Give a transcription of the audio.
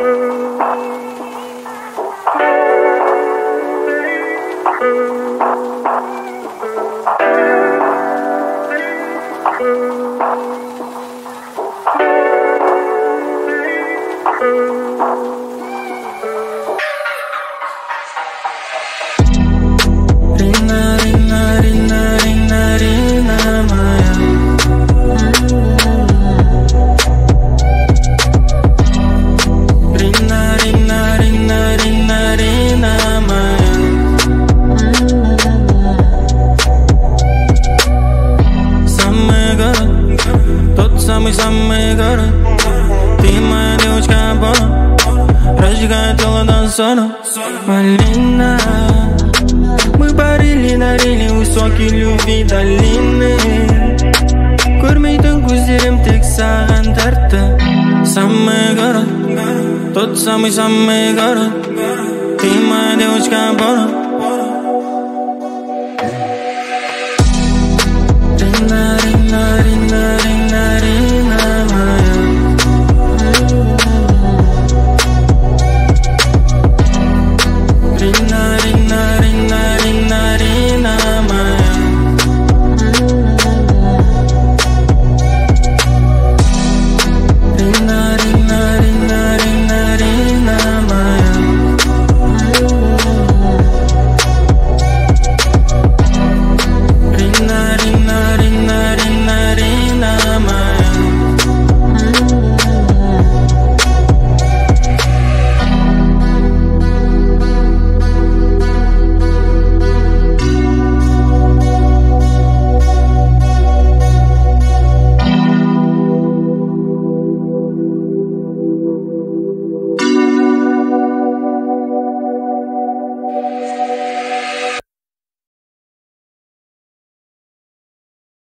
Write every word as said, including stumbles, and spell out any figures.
Самый-самый город. Ты моя девочка Бона, разжигает тело дансона. Малина, мы парили, дарили высокие любви долины. Көрмейтін көздерім тек саған тартты. Самый город, тот самый-самый город. Ты моя девочка Бона,